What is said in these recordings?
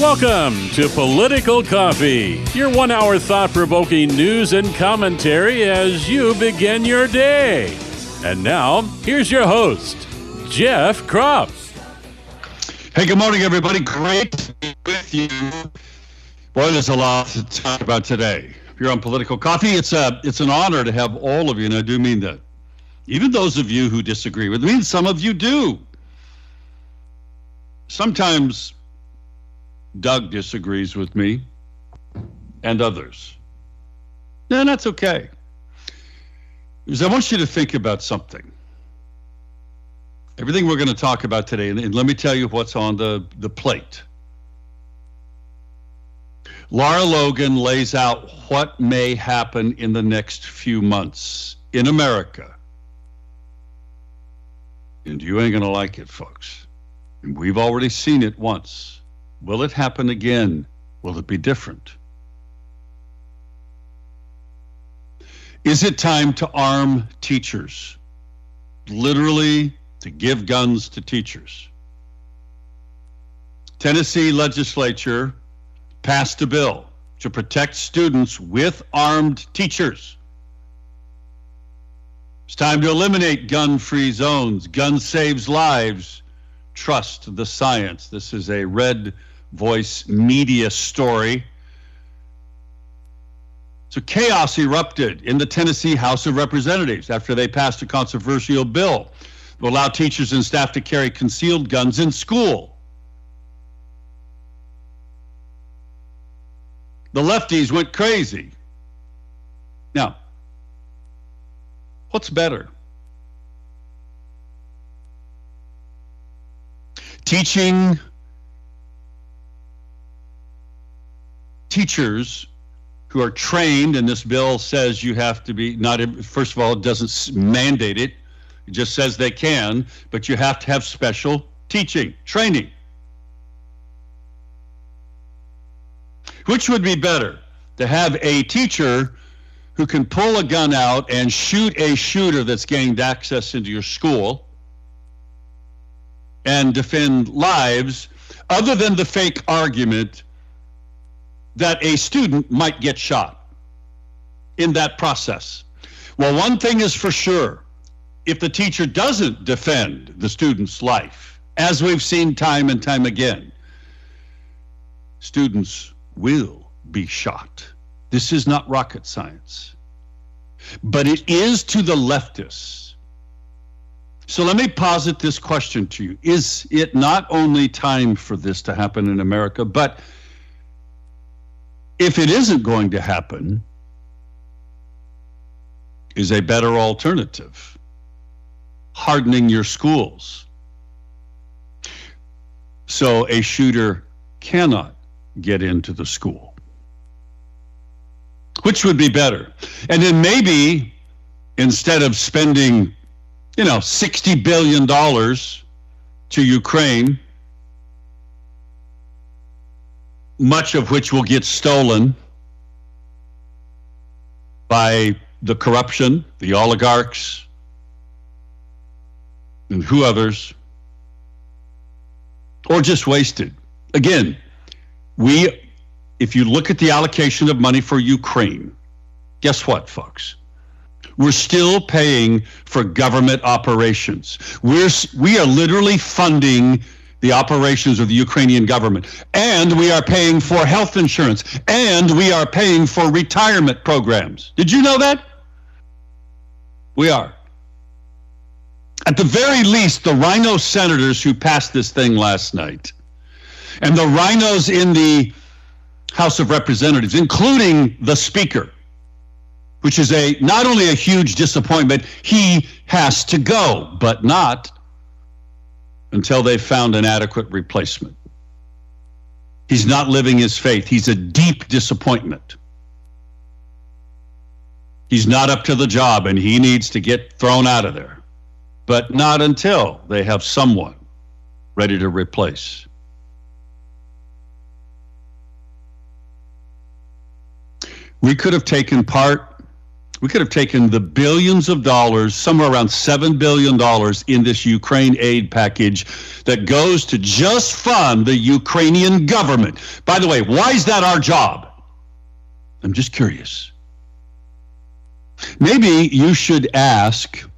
Welcome to Political Coffee, your 1 hour thought-provoking news and commentary as you begin your day. And now, here's your host, Jeff Kropp. Hey, good morning, everybody. Great to be with you. Boy, there's a lot to talk about today. If you're on Political Coffee, it's an honor to have all of you, and I do mean that. Even those of you who disagree with me, and some of you do. Sometimes Doug disagrees with me and others. And that's okay. Because I want you to think about something. Everything we're going to talk about today, and let me tell you what's on the plate. Lara Logan lays out what may happen in the next few months in America. And you ain't going to like it, folks. And we've already seen it once. Will it happen again? Will it be different? Is it time to arm teachers? Literally, to give guns to teachers. Tennessee legislature passed a bill to protect students with armed teachers. It's time to eliminate gun-free zones. Gun saves lives. Trust the science. This is a Red Voice Media story. So chaos erupted in the Tennessee House of Representatives after they passed a controversial bill to allow teachers and staff to carry concealed guns in school. The lefties went crazy. Now, what's better? Teaching teachers who are trained, and this bill says you have to be, first of all, it doesn't mandate it. It just says they can, but you have to have special teaching, training. Which would be better? To have a teacher who can pull a gun out and shoot a shooter that's gained access into your school and defend lives, other than the fake argument that a student might get shot in that process. Well, one thing is for sure. If the teacher doesn't defend the student's life, as we've seen time and time again, students will be shot. This is not rocket science. But it is to the leftists. So let me posit this question to you. Is it not only time for this to happen in America, but if it isn't going to happen, is a better alternative hardening your schools so a shooter cannot get into the school? Which would be better? And then maybe instead of spending, $60 billion to Ukraine, much of which will get stolen by the corruption, the oligarchs, and who others, or just wasted. Again, if you look at the allocation of money for Ukraine, guess what, folks? We're still paying for government operations. We are literally funding the operations of the Ukrainian government. And we are paying for health insurance. And we are paying for retirement programs. Did you know that? We are. At the very least, the rhino senators who passed this thing last night, and the rhinos in the House of Representatives, including the Speaker, which is not only a huge disappointment, he has to go, but not until they found an adequate replacement. He's not living his faith. He's a deep disappointment. He's not up to the job, and he needs to get thrown out of there. But not until they have someone ready to replace. We could have taken part We could have taken the billions of dollars, somewhere around $7 billion in this Ukraine aid package that goes to just fund the Ukrainian government. By the way, why is that our job? I'm just curious. Maybe you should ask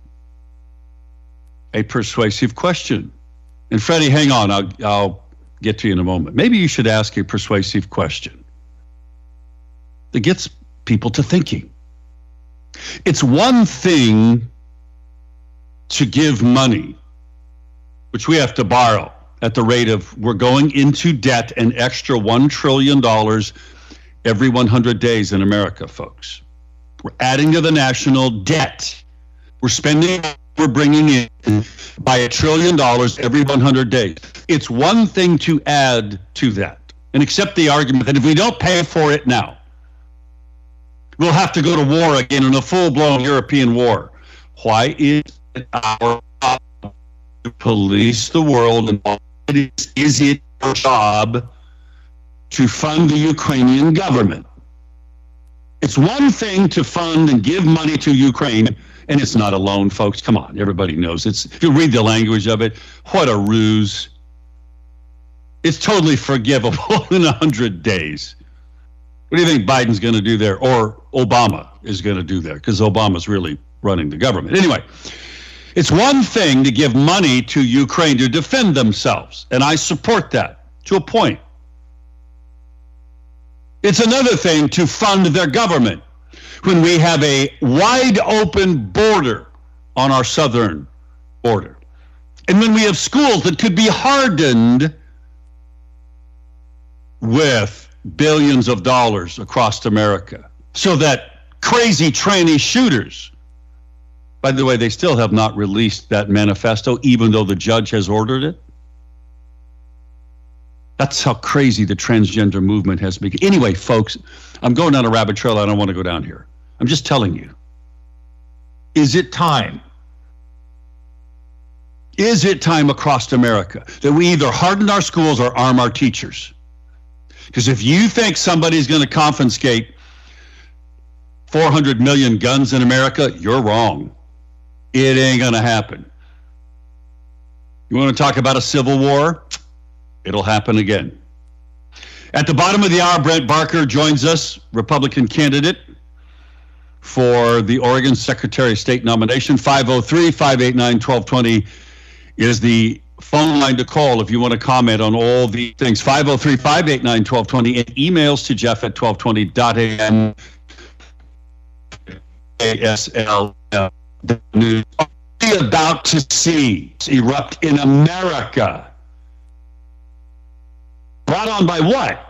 a persuasive question. And Freddie, hang on, I'll get to you in a moment. Maybe you should ask a persuasive question that gets people to thinking. It's one thing to give money, which we have to borrow at the rate of, we're going into debt an extra $1 trillion every 100 days in America, folks. We're adding to the national debt. We're bringing in by $1 trillion every 100 days. It's one thing to add to that and accept the argument that if we don't pay for it now, we'll have to go to war again in a full-blown European war. Why is it our job to police the world, and is it our job to fund the Ukrainian government? It's one thing to fund and give money to Ukraine, and it's not a loan, folks. Come on, everybody knows. If you read the language of it, what a ruse. It's totally forgivable in 100 days. What do you think Biden's going to do there, or Obama is going to do there? Because Obama's really running the government. Anyway, it's one thing to give money to Ukraine to defend themselves, and I support that to a point. It's another thing to fund their government when we have a wide open border on our southern border. And when we have schools that could be hardened with billions of dollars across America, so that crazy tranny shooters, by the way, they still have not released that manifesto, even though the judge has ordered it. That's how crazy the transgender movement has become. Anyway, folks, I'm going down a rabbit trail. I don't want to go down here. I'm just telling you. Is it time? Is it time across America that we either harden our schools or arm our teachers? Because if you think somebody's going to confiscate 400 million guns in America, you're wrong. It ain't going to happen. You want to talk about a civil war? It'll happen again. At the bottom of the hour, Brent Barker joins us, Republican candidate for the Oregon Secretary of State nomination. 503-589-1220 is the phone line to call if you want to comment on all the things. 503-589-1220, and emails to Jeff at 1220.am. ASL news. About to see erupt in America. Brought on by what?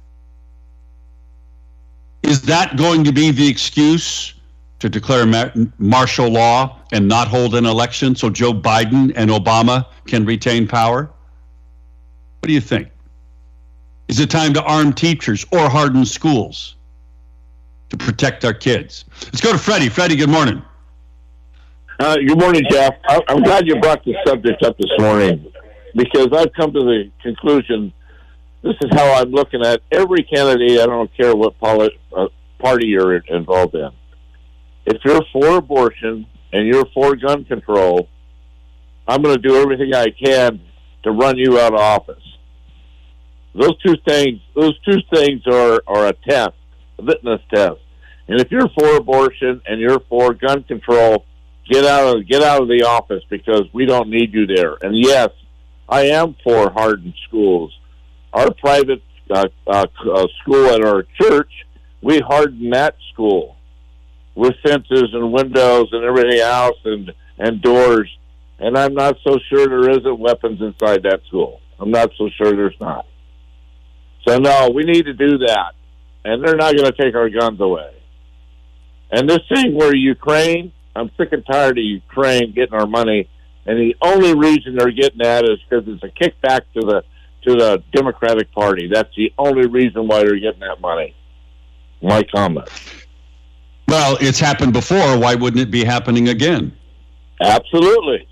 Is that going to be the excuse to declare martial law and not hold an election so Joe Biden and Obama can retain power? What do you think? Is it time to arm teachers or harden schools to protect our kids? Let's go to Freddie. Freddie, good morning. Good morning, Jeff. I'm glad you brought this subject up this morning, because I've come to the conclusion, this is how I'm looking at every candidate. I don't care what party you're involved in. If you're for abortion and you're for gun control, I'm going to do everything I can to run you out of office. Those two things are a test, a litmus test. And if you're for abortion and you're for gun control, get out of the office, because we don't need you there. And yes, I am for hardened schools. Our private school at our church, we harden that school with fences and windows and everything else, and doors. And I'm not so sure there isn't weapons inside that school. I'm not so sure there's not. So no, we need to do that. And they're not going to take our guns away. And this thing where Ukraine, I'm sick and tired of Ukraine getting our money, and the only reason they're getting that is because it's a kickback to the Democratic Party. That's the only reason why they're getting that money. My comment. Well, it's happened before. Why wouldn't it be happening again? Absolutely.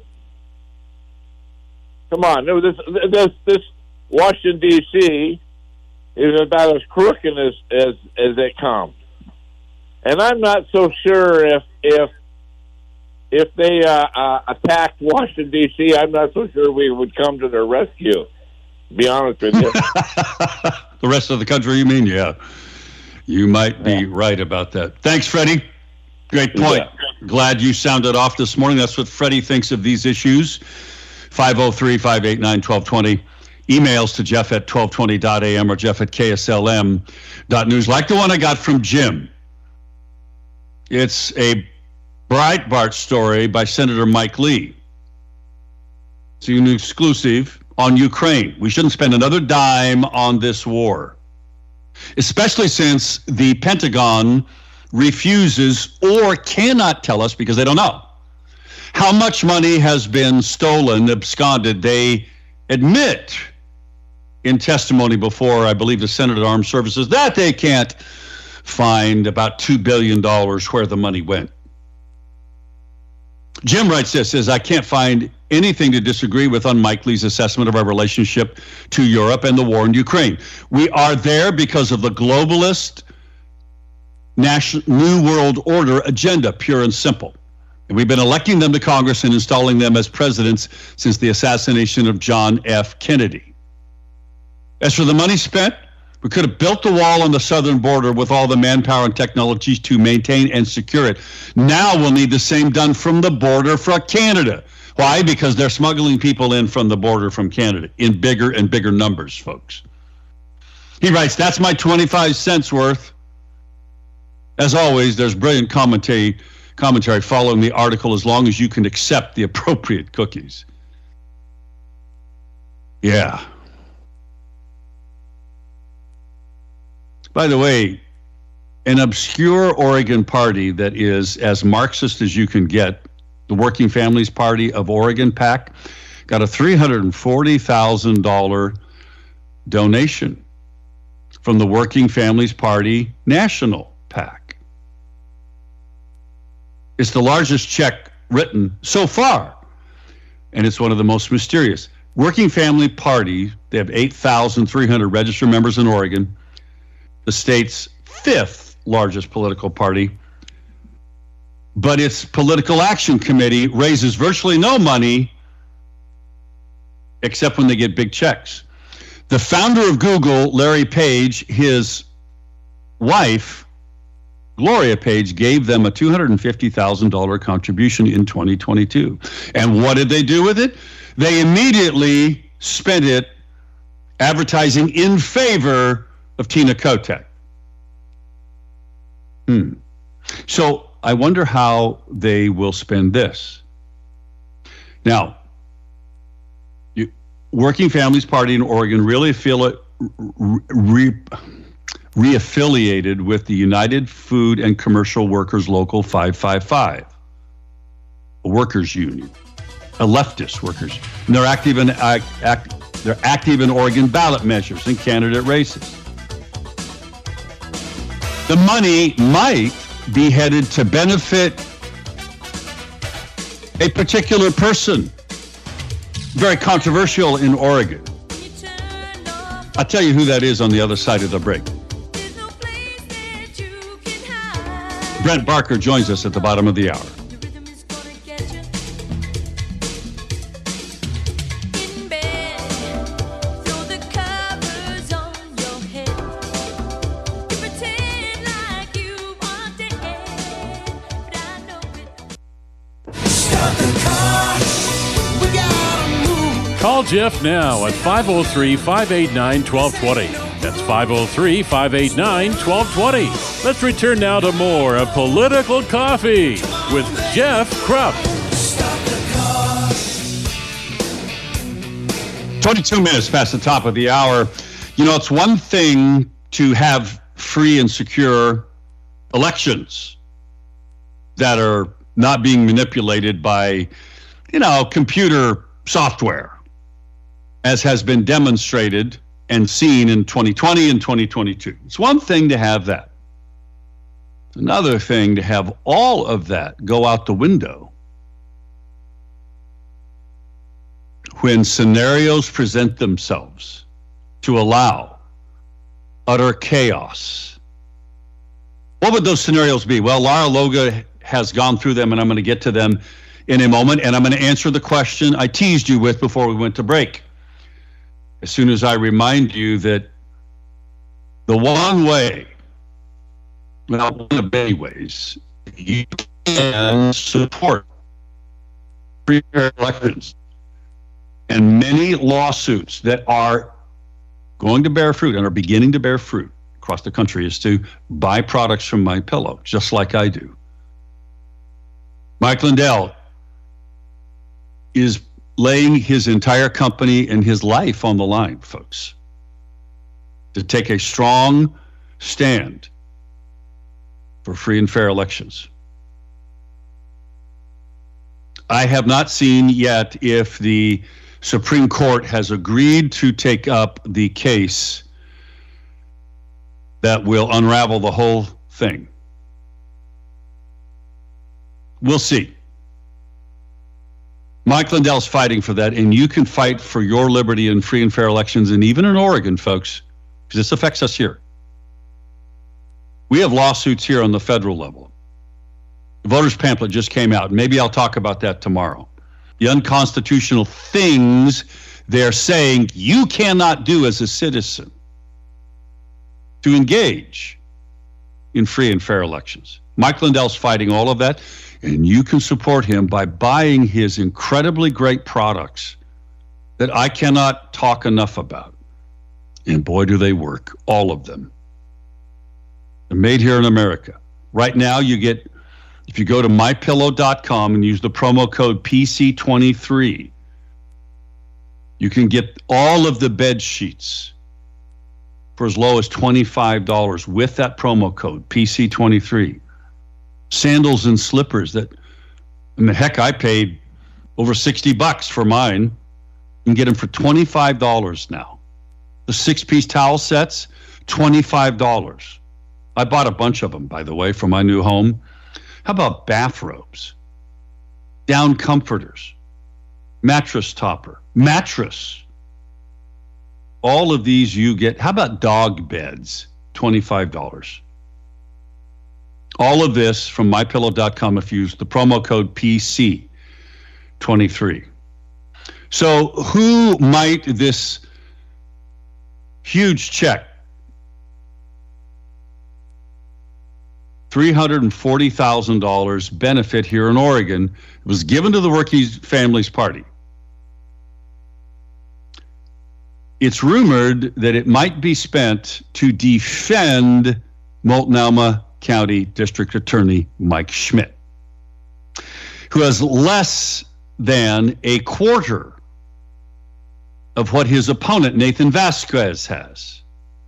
Come on, this Washington D.C. is about as crooked as it comes. And I'm not so sure if they attacked Washington, D.C., I'm not so sure we would come to their rescue, to be honest with you. The rest of the country, you mean? Yeah. You might be right about that. Thanks, Freddie. Great point. Yeah. Glad you sounded off this morning. That's what Freddie thinks of these issues. 503-589-1220. Emails to Jeff at 1220.am or Jeff at KSLM.news. Like the one I got from Jim. It's a Breitbart story by Senator Mike Lee. It's an exclusive on Ukraine. We shouldn't spend another dime on this war, especially since the Pentagon refuses or cannot tell us, because they don't know, how much money has been stolen, absconded. They admit in testimony before, I believe, the Senate Armed Services that they can't find about $2 billion where the money went. Jim writes this, says, I can't find anything to disagree with on Mike Lee's assessment of our relationship to Europe and the war in Ukraine. We are there because of the globalist New World Order agenda, pure and simple. And we've been electing them to Congress and installing them as presidents since the assassination of John F. Kennedy. As for the money spent, we could have built the wall on the southern border with all the manpower and technologies to maintain and secure it. Now we'll need the same done from the border for Canada. Why? Because they're smuggling people in from the border from Canada in bigger and bigger numbers, folks. He writes, that's my 25 cents worth. As always, there's brilliant commentary following the article as long as you can accept the appropriate cookies. Yeah. By the way, an obscure Oregon party that is as Marxist as you can get, the Working Families Party of Oregon, PAC, got a $340,000 donation from the Working Families Party National PAC. It's the largest check written so far, and it's one of the most mysterious. Working Family Party, they have 8,300 registered members in Oregon, the state's fifth largest political party, but its political action committee raises virtually no money except when they get big checks. The founder of Google, Larry Page, his wife, Gloria Page, gave them a $250,000 contribution in 2022. And what did they do with it? They immediately spent it advertising in favor of Tina Kotek. So I wonder how they will spend this. Now, Working Families Party in Oregon really reaffiliated with the United Food and Commercial Workers Local 555, a workers union, a leftist workers. And they're active in Oregon ballot measures and candidate races. The money might be headed to benefit a particular person. Very controversial in Oregon. I'll tell you who that is on the other side of the break. Brent Barker joins us at the bottom of the hour. Call Jeff now at 503-589-1220. That's 503-589-1220. Let's return now to more of Political Coffee with Jeff Krupp. 22 minutes past the top of the hour. You know, it's one thing to have free and secure elections that are not being manipulated by, computer software, as has been demonstrated and seen in 2020 and 2022. It's one thing to have that. It's another thing to have all of that go out the window when scenarios present themselves to allow utter chaos What would those scenarios be? Well, Lara-Logan has gone through them, and I'm going to get to them in a moment, and I'm going to answer the question I teased you with before we went to break. As soon as I remind you that the one way, well, one of many ways, you can support free fair elections and many lawsuits that are going to bear fruit and are beginning to bear fruit across the country is to buy products from MyPillow, just like I do. Mike Lindell is laying his entire company and his life on the line, folks, to take a strong stand for free and fair elections. I have not seen yet if the Supreme Court has agreed to take up the case that will unravel the whole thing. We'll see. Mike Lindell's fighting for that, and you can fight for your liberty in free and fair elections, and even in Oregon, folks, because this affects us here. We have lawsuits here on the federal level. The voters' pamphlet just came out. Maybe I'll talk about that tomorrow. The unconstitutional things they're saying you cannot do as a citizen to engage in free and fair elections. Mike Lindell's fighting all of that, and you can support him by buying his incredibly great products that I cannot talk enough about. And boy, do they work, all of them. They're made here in America. Right now, you get, if you go to mypillow.com and use the promo code PC23, you can get all of the bed sheets for as low as $25 with that promo code PC23. Sandals and slippers that, and the heck, I paid over $60 for mine. You can get them for $25 now. The 6-piece towel sets, $25. I bought a bunch of them, by the way, for my new home. How about bathrobes, down comforters, mattress topper, mattress? All of these you get. How about dog beds, $25? All of this from mypillow.com if you use the promo code PC23. So who might this huge check, $340,000 benefit here in Oregon, it was given to the Working Families Party? It's rumored that it might be spent to defend Multnomah County District Attorney Mike Schmidt, who has less than a quarter of what his opponent Nathan Vasquez has.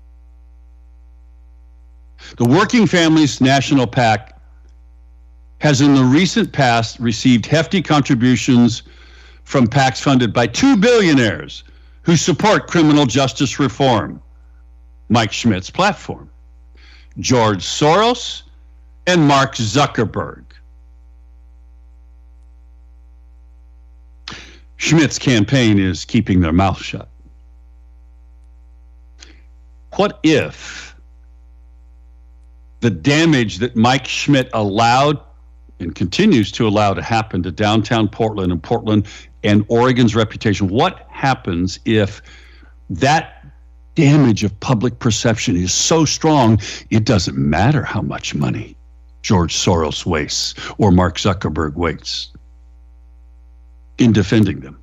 The Working Families National PAC has in the recent past received hefty contributions from PACs funded by two billionaires who support criminal justice reform, Mike Schmidt's platform, George Soros and Mark Zuckerberg. Schmidt's campaign is keeping their mouth shut. What if the damage that Mike Schmidt allowed and continues to allow to happen to downtown Portland and Oregon's reputation, what happens if that damage of public perception is so strong it doesn't matter how much money George Soros wastes or Mark Zuckerberg wastes in defending them?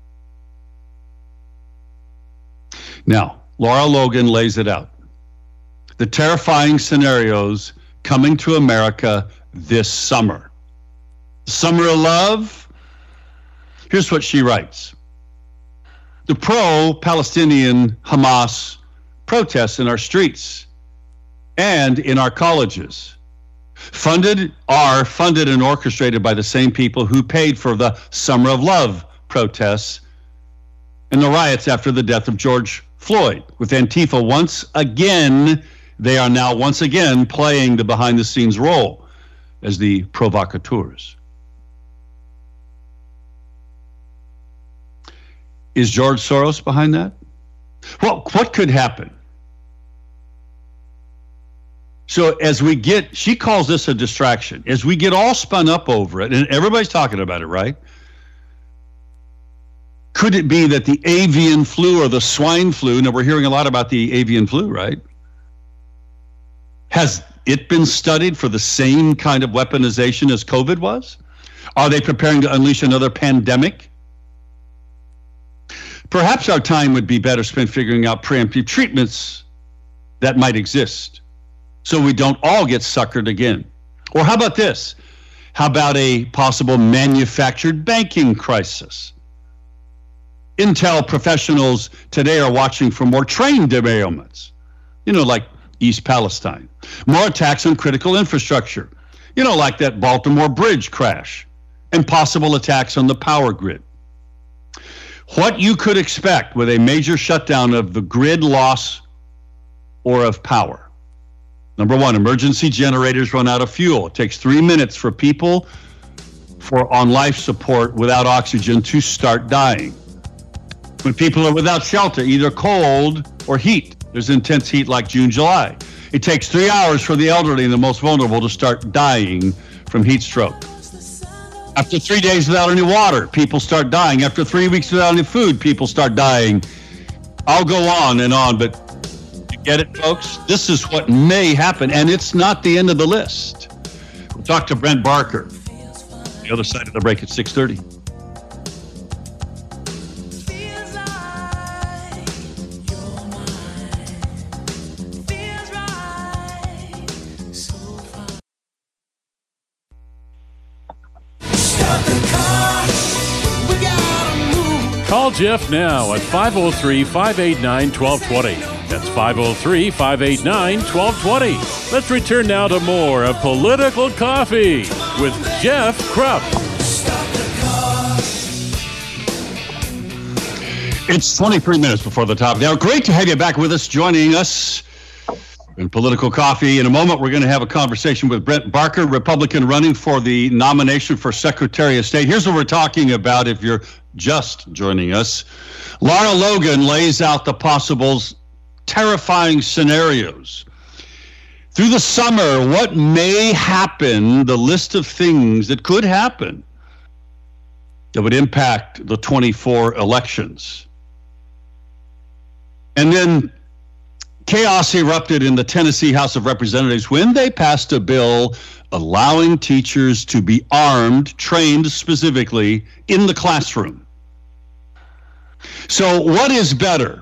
Now, Lara-Logan lays it out. The terrifying scenarios coming to America this summer. Summer of love? Here's what she writes. The pro-Palestinian Hamas protests in our streets and in our colleges are funded and orchestrated by the same people who paid for the Summer of Love protests and the riots after the death of George Floyd. With Antifa once again, they are now once again playing the behind-the-scenes role as the provocateurs. Is George Soros behind that? Well, what could happen So as we get, she calls this a distraction. As we get all spun up over it, and everybody's talking about it, right? Could it be that the avian flu or the swine flu, now we're hearing a lot about the avian flu, right? Has it been studied for the same kind of weaponization as COVID was? Are they preparing to unleash another pandemic? Perhaps our time would be better spent figuring out preemptive treatments that might exist so we don't all get suckered again. Or how about this? How about a possible manufactured banking crisis? Intel professionals today are watching for more train derailments, like East Palestine, more attacks on critical infrastructure, like that Baltimore bridge crash, and possible attacks on the power grid. What you could expect with a major shutdown of the grid loss or of power. Number one, emergency generators run out of fuel. It takes 3 minutes for people on life support without oxygen to start dying. When people are without shelter, either cold or heat, there's intense heat like June, July. It takes 3 hours for the elderly and the most vulnerable to start dying from heat stroke. After 3 days without any water, people start dying. After 3 weeks without any food, people start dying. I'll go on, but you get it, folks? This is what may happen, and it's not the end of the list. We'll talk to Brent Barker, the other side of the break at 6:30. Call Jeff now at 503-589-1220. That's 503-589-1220. Let's return now to more of Political Coffee with Jeff Krupp. It's 23 minutes before the top. Now, great to have you back with us, joining us in Political Coffee. In a moment, we're going to have a conversation with Brent Barker, Republican running for the nomination for Secretary of State. Here's what we're talking about if you're just joining us. Lara Logan lays out the possible terrifying scenarios. Through the summer, what may happen, the list of things that could happen that would impact the 24 elections. And then chaos erupted in the Tennessee House of Representatives when they passed a bill allowing teachers to be armed, trained specifically in the classroom. So what is better?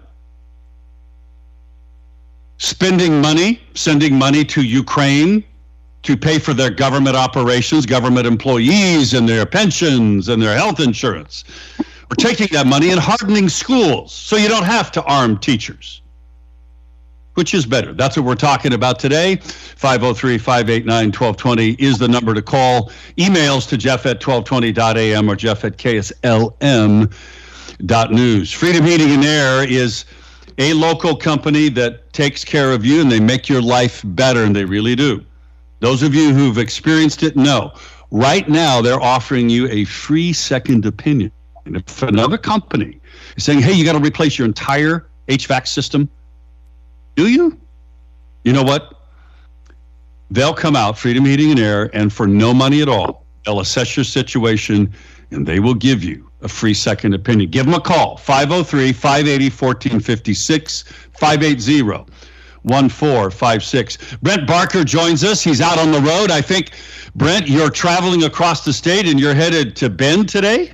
Spending money, sending money to Ukraine to pay for their government operations, government employees and their pensions and their health insurance, or taking that money and hardening schools so you don't have to arm teachers? Which is better? That's what we're talking about today. 503-589-1220 is the number to call. Emails to jeff@1220.am or jeff@kslm.news. Freedom Heating and Air is a local company that takes care of you, and they make your life better, and they really do. Those of you who've experienced it know. Right now, they're offering you a free second opinion. And if another company is saying, hey, you got to replace your entire HVAC system, do you? You know what? They'll come out, Freedom Heating and Air, and for no money at all, they'll assess your situation, and they will give you a free second opinion. Give them a call, 503-580-1456, 580-1456. Brent Barker joins us. He's out on the road. I think, Brent, you're traveling across the state, and you're headed to Bend today?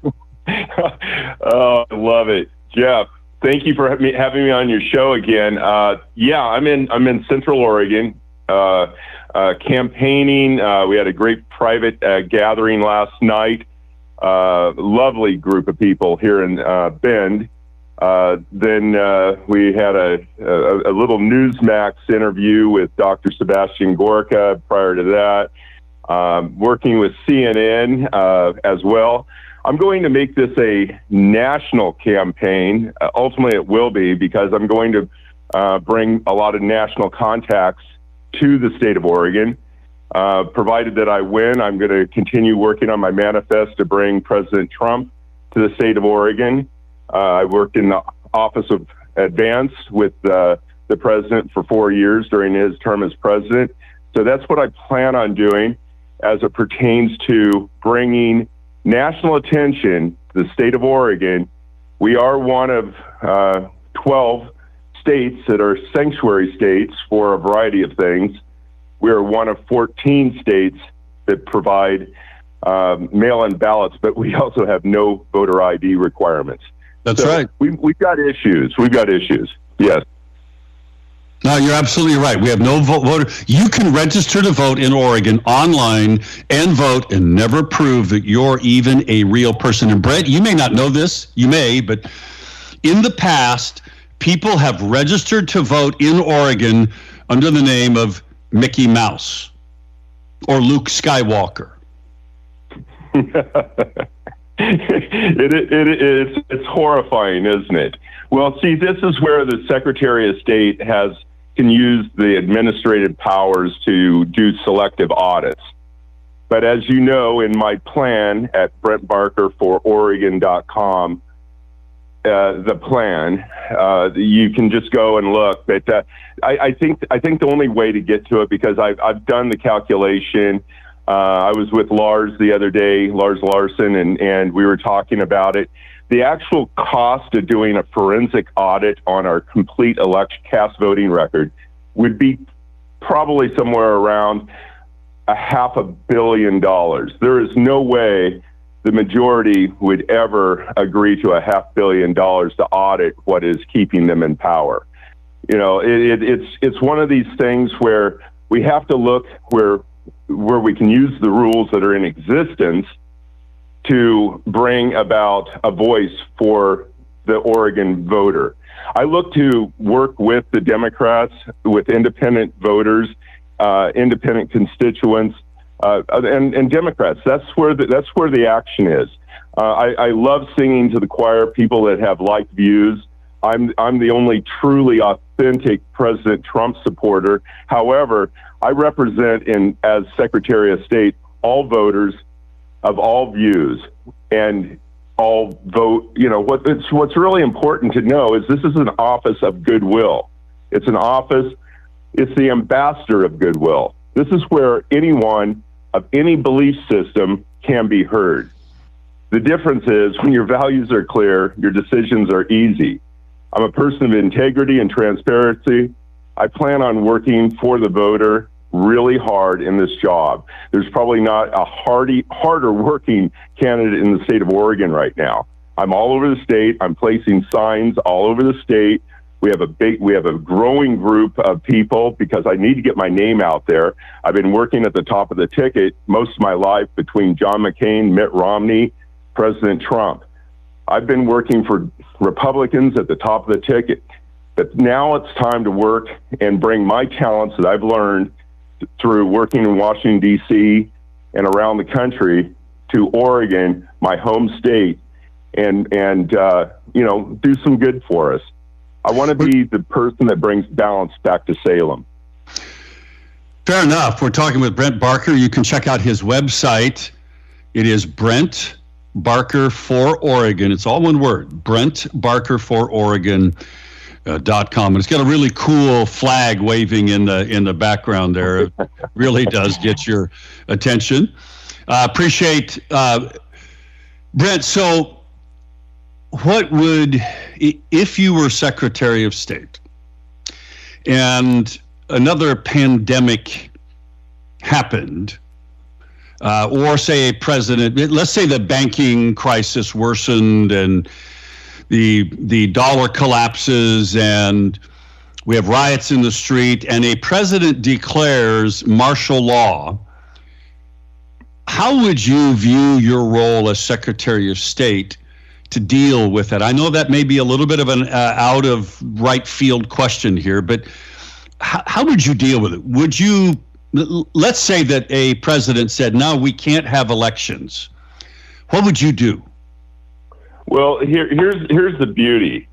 Oh, I love it. Jeff, thank you for having me on your show again. Yeah, I'm in Central Oregon, campaigning. We had a great private gathering last night. Lovely group of people here in Bend. Then we had a little Newsmax interview with Dr. Sebastian Gorka prior to that. Working with CNN as well. I'm going to make this a national campaign. Ultimately, it will be, because I'm going to bring a lot of national contacts to the state of Oregon. Provided that I win, I'm going to continue working on my manifest to bring President Trump to the state of Oregon. I worked in the Office of Advance with the the president for 4 years during his term as president. So that's what I plan on doing as it pertains to bringing national attention to the state of Oregon. We are one of 12 states that are sanctuary states for a variety of things. We are one of 14 states that provide mail-in ballots, but we also have no voter ID requirements. That's right. We've got issues. Yes. No, you're absolutely right. We have no voter. You can register to vote in Oregon online and vote and never prove that you're even a real person. And Brett, you may not know this. You may, but in the past, people have registered to vote in Oregon under the name of Mickey Mouse or Luke Skywalker. It's horrifying, isn't it? Well, see, this is where the Secretary of State can use the administrative powers to do selective audits. But as you know, in my plan at BrentBarkerForOregon.com, the plan, you can just go and look. But I think the only way to get to it, because I've done the calculation. I was with Lars the other day, Lars Larson, and we were talking about it. The actual cost of doing a forensic audit on our complete cast voting record would be probably somewhere around $500 million. There is no way the majority would ever agree to $500 million to audit what is keeping them in power. You know, it's one of these things where we have to look where we can use the rules that are in existence to bring about a voice for the Oregon voter. I look to work with the Democrats, with independent voters, independent constituents, and Democrats. That's where the action is. I love singing to the choir, people that have like views. I'm the only truly authentic President Trump supporter. However, I represent, as Secretary of State, all voters of all views and all vote. You know, what's really important to know is this is an office of goodwill. It's the ambassador of goodwill. This is where anyone of any belief system can be heard. The difference is when your values are clear, your decisions are easy. I'm a person of integrity and transparency. I plan on working for the voter really hard in this job. There's probably not a harder working candidate in the state of Oregon right now. I'm all over the state. I'm placing signs all over the state. We have a growing group of people because I need to get my name out there. I've been working at the top of the ticket most of my life between John McCain, Mitt Romney, President Trump. I've been working for Republicans at the top of the ticket. But now it's time to work and bring my talents that I've learned through working in Washington, D.C. and around the country to Oregon, my home state, and do some good for us. I want to be the person that brings balance back to Salem. Fair enough. We're talking with Brent Barker. You can check out his website. It is Brent Barker for Oregon. It's all one word, Brent Barker for Oregon. .com. And it's got a really cool flag waving in the background there. It really does get your attention. Appreciate Brent. So what would, if you were Secretary of State and another pandemic happened, or say a president, let's say the banking crisis worsened and the dollar collapses and we have riots in the street and a president declares martial law, how would you view your role as Secretary of State to deal with it? I know that may be a little bit of an out of right field question here, but how would you deal with it? Would you, let's say that a president said, no, we can't have elections. What would you do? Well, here's the beauty.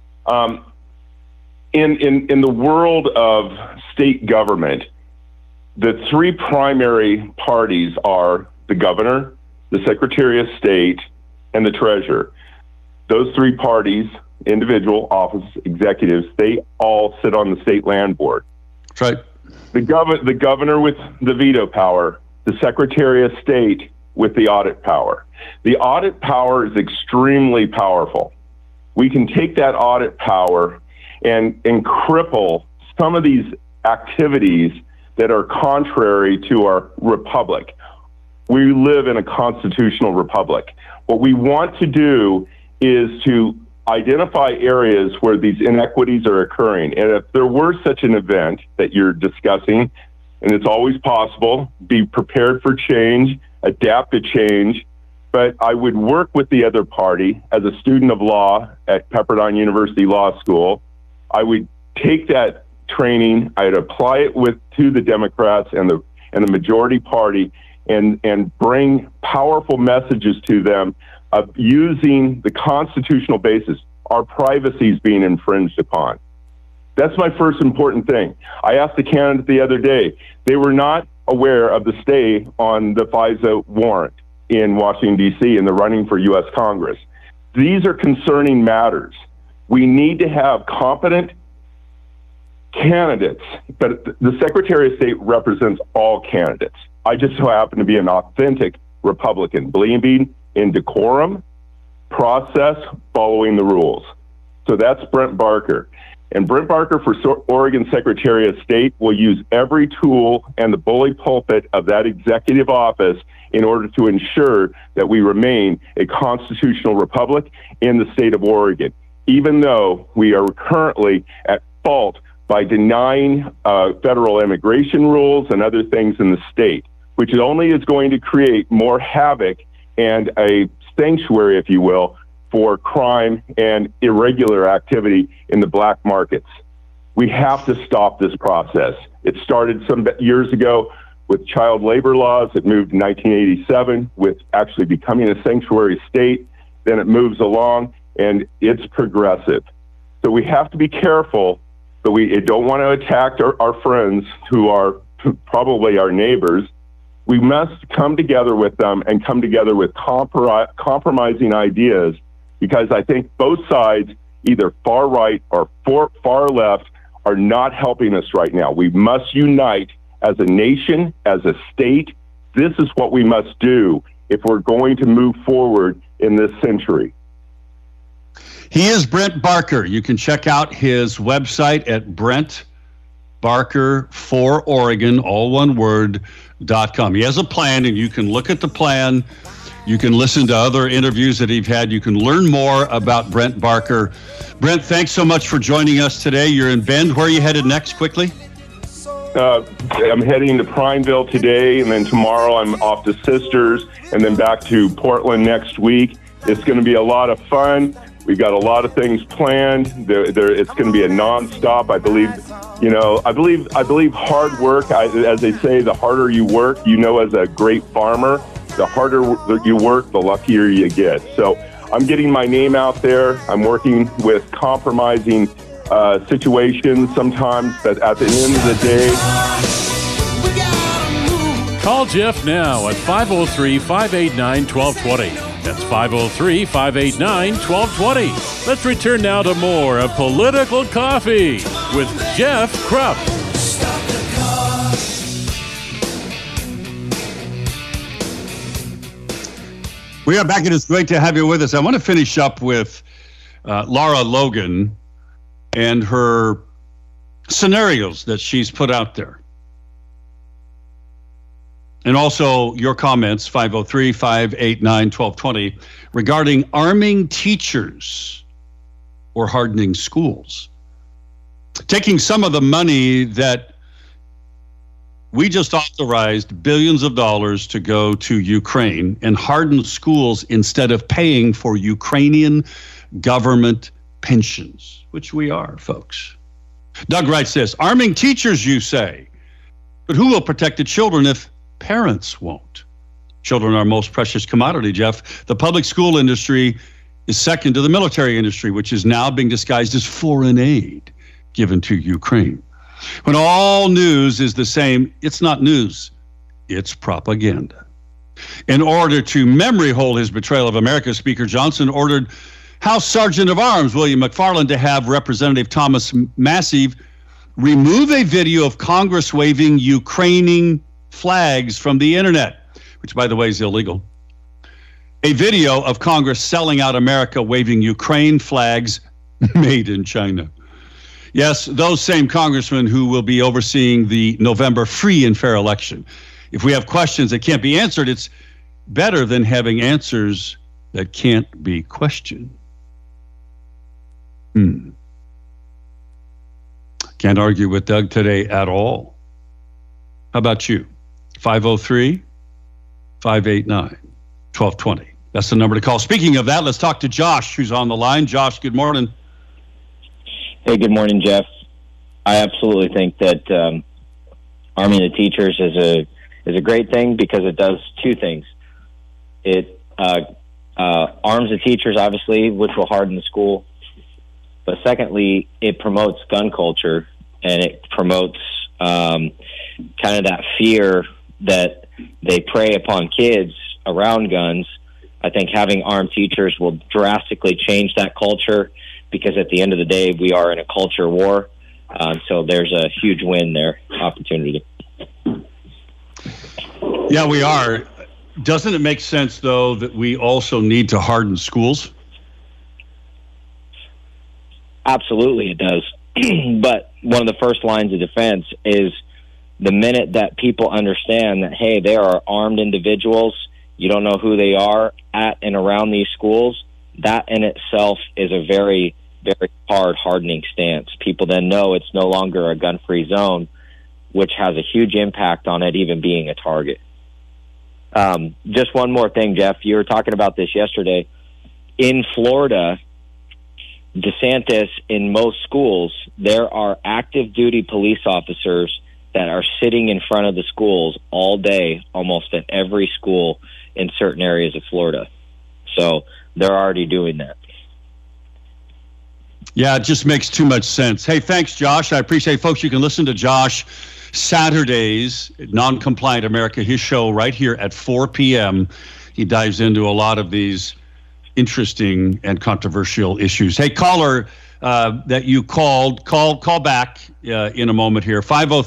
In the world of state government, the three primary parties are the governor, the Secretary of State, and the treasurer. Those three parties individual office executives, they all sit on the state land board. That's right. The governor with the veto power, the Secretary of State with the audit power. The audit power is extremely powerful. We can take that audit power and cripple some of these activities that are contrary to our republic. We live in a constitutional republic. What we want to do is to identify areas where these inequities are occurring. And if there were such an event that you're discussing, and it's always possible, be prepared for change, adapt to change. But I would work with the other party as a student of law at Pepperdine University Law School. I would take that training, I'd apply it to the Democrats and the majority party and bring powerful messages to them of using the constitutional basis. Our privacy is being infringed upon. That's my first important thing. I asked the candidate the other day, they were not aware of the stay on the FISA warrant in Washington, D.C. in the running for U.S. Congress. These are concerning matters. We need to have competent candidates, but the Secretary of State represents all candidates. I just so happen to be an authentic Republican, believing in decorum, process, following the rules. So that's Brent Barker. And Brent Barker for Oregon Secretary of State will use every tool and the bully pulpit of that executive office in order to ensure that we remain a constitutional republic in the state of Oregon, even though we are currently at fault by denying federal immigration rules and other things in the state, which only is going to create more havoc and a sanctuary, if you will, for crime and irregular activity in the black markets. We have to stop this process. It started some years ago with child labor laws. It moved in 1987 with actually becoming a sanctuary state. Then it moves along and it's progressive. So we have to be careful, but we don't want to attack our friends who are probably our neighbors. We must come together with them and come together with compromising ideas, because I think both sides, either far right or far left, are not helping us right now. We must unite as a nation, as a state. This is what we must do if we're going to move forward in this century. He is Brent Barker. You can check out his website at Brent Barker for Oregon, all one word, .com. He has a plan, and you can look at the plan. You can listen to other interviews that he's had. You can learn more about Brent Barker. Brent, thanks so much for joining us today. You're in Bend. Where are you headed next, quickly? I'm heading to Prineville today, and then tomorrow I'm off to Sisters, and then back to Portland next week. It's going to be a lot of fun. We've got a lot of things planned. It's going to be a nonstop. I believe hard work. As they say, the harder you work, as a great farmer, the harder you work, the luckier you get. So I'm getting my name out there. I'm working with compromising situations sometimes, but at the end of the day. Call Jeff now at 503-589-1220. That's 503-589-1220. Let's return now to more of Political Coffee with Jeff Krupp. We are back, and it's great to have you with us. I want to finish up with Lara Logan and her scenarios that she's put out there. And also your comments, 503-589-1220, regarding arming teachers or hardening schools. Taking some of the money that we just authorized billions of dollars to go to Ukraine and harden schools instead of paying for Ukrainian government pensions, which we are, folks. Doug writes this: arming teachers, you say, but who will protect the children if parents won't? Children are our most precious commodity, Jeff. The public school industry is second to the military industry, which is now being disguised as foreign aid given to Ukraine. When all news is the same, it's not news, it's propaganda. In order to memory hold his betrayal of America, Speaker Johnson ordered House Sergeant of Arms William McFarland to have Representative Thomas Massie remove a video of Congress waving Ukrainian flags from the internet, which, by the way, is illegal. A video of Congress selling out America waving Ukraine flags made in China. Yes, those same congressmen who will be overseeing the November free and fair election. If we have questions that can't be answered, it's better than having answers that can't be questioned. Can't argue with Doug today at all. How about you? 503-589-1220. That's the number to call. Speaking of that, let's talk to Josh, who's on the line. Josh, good morning. Hey, good morning, Jeff. I absolutely think that arming the teachers is a great thing because it does two things. It arms the teachers, obviously, which will harden the school. But secondly, it promotes gun culture, and it promotes kind of that fear that they prey upon kids around guns. I think having armed teachers will drastically change that culture because at the end of the day, we are in a culture war. So there's a huge win there, opportunity. Yeah, we are. Doesn't it make sense, though, that we also need to harden schools? Absolutely, it does. But one of the first lines of defense is the minute that people understand that, hey, there are armed individuals, you don't know who they are at and around these schools, that in itself is a very, very hard hardening stance. People then know it's no longer a gun-free zone, which has a huge impact on it even being a target. Just one more thing, Jeff. You were talking about this yesterday. In Florida, DeSantis, in most schools, there are active duty police officers that are sitting in front of the schools all day, almost at every school in certain areas of Florida. So they're already doing that. Yeah, it just makes too much sense. Hey, thanks, Josh. I appreciate it. Folks, you can listen to Josh Saturdays, Non-Compliant America, his show right here at 4 p.m. He dives into a lot of these interesting and controversial issues. Hey, caller that you called, call back in a moment here.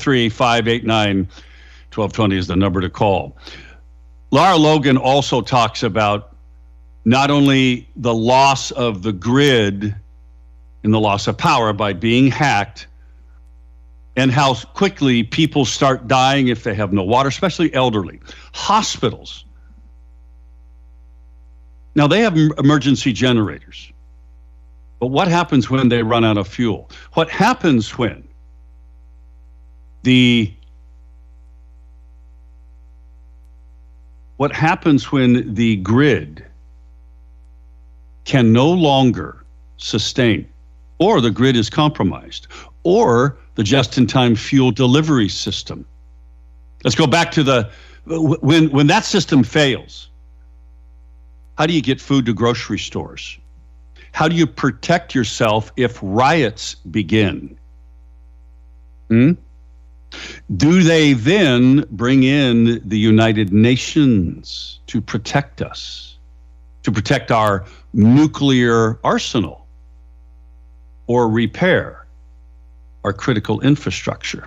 503-589-1220 is the number to call. Lara Logan also talks about not only the loss of the grid and the loss of power by being hacked, and how quickly people start dying if they have no water, especially elderly. Hospitals. Now, they have emergency generators. But what happens when they run out of fuel? What happens when the grid can no longer sustain, or the grid is compromised, or the just-in-time fuel delivery system? Let's go back to when that system fails. How do you get food to grocery stores? How do you protect yourself if riots begin? Do they then bring in the United Nations to protect us, to protect our nuclear arsenal, or repair our critical infrastructure?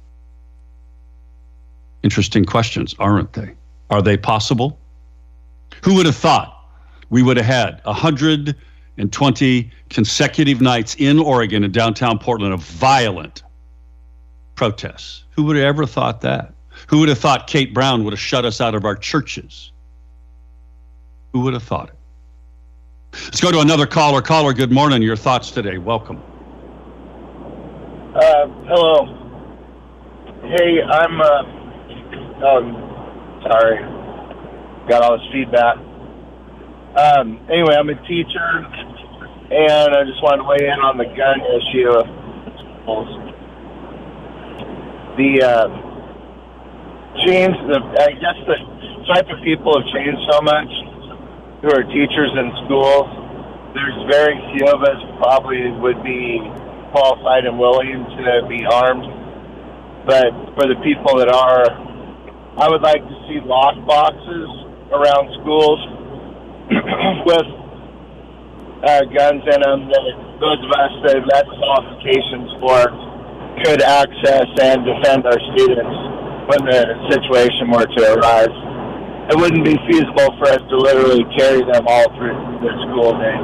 Interesting questions, aren't they? Are they possible? Who would have thought we would have had 120 consecutive nights in Oregon and downtown Portland of violent protests? Who would have ever thought that? Who would have thought Kate Brown would have shut us out of our churches? Who would have thought it? Let's go to another caller. Caller, good morning. Your thoughts today. Welcome. Hello. Hey, I'm, sorry. Got all this feedback. Anyway, I'm a teacher, and I just wanted to weigh in on the gun issue. I guess the type of people have changed so much who are teachers in schools. There's very few of us probably would be qualified and willing to be armed. But for the people that are, I would like to see lock boxes around schools with guns in them that those of us that have met qualifications for could access and defend our students when the situation were to arise. It wouldn't be feasible for us to literally carry them all through the school day.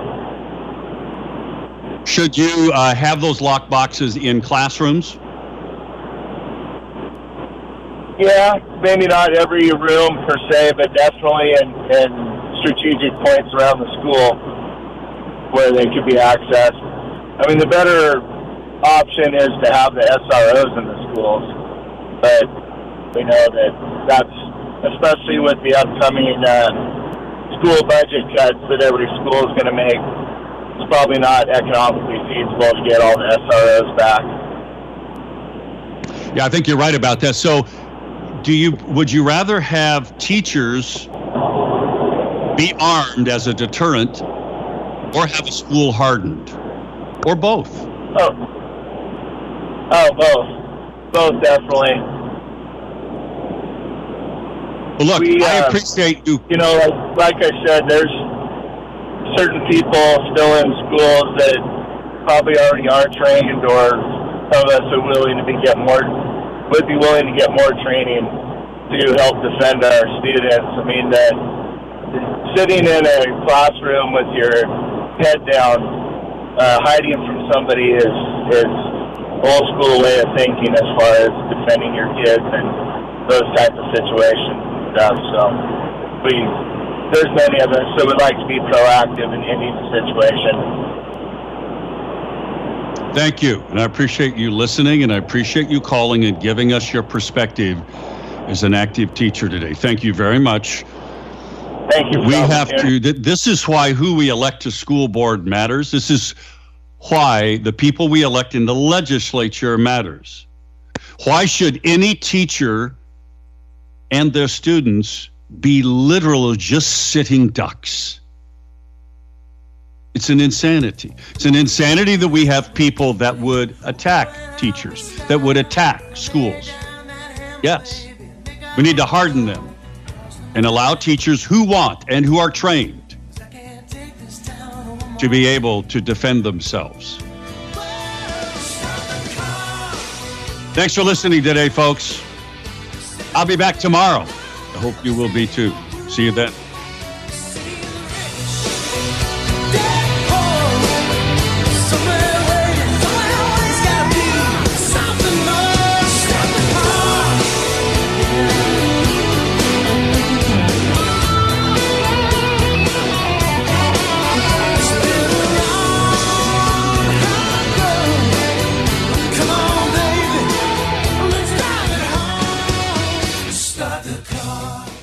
Should you have those lock boxes in classrooms? Yeah, maybe not every room per se, but definitely in strategic points around the school where they could be accessed. I mean, the better option is to have the SROs in the schools, but we know that's, especially with the upcoming school budget cuts that every school is going to make, it's probably not economically feasible to get all the SROs back. Yeah, I think you're right about that. So would you rather have teachers be armed as a deterrent or have a school hardened? Or both? Both. Both, definitely. Well, look, I appreciate you. You know, like I said, there's certain people still in schools that probably already are trained, or some of us are willing to would be willing to get more training to help defend our students. I mean, that sitting in a classroom with your head down, hiding from somebody is old school way of thinking as far as defending your kids and those type of situations and stuff. So there's many of us that would like to be proactive in any situation. Thank you, and I appreciate you listening, and I appreciate you calling and giving us your perspective as an active teacher today. Thank you very much. Thank you. We have to, this is why who we elect to school board matters. This is why the people we elect in the legislature matters. Why should any teacher and their students be literally just sitting ducks? It's an insanity. It's an insanity that we have people that would attack teachers, that would attack schools. Yes, we need to harden them and allow teachers who want and who are trained to be able to defend themselves. Thanks for listening today, folks. I'll be back tomorrow. I hope you will be too. See you then. Start the car.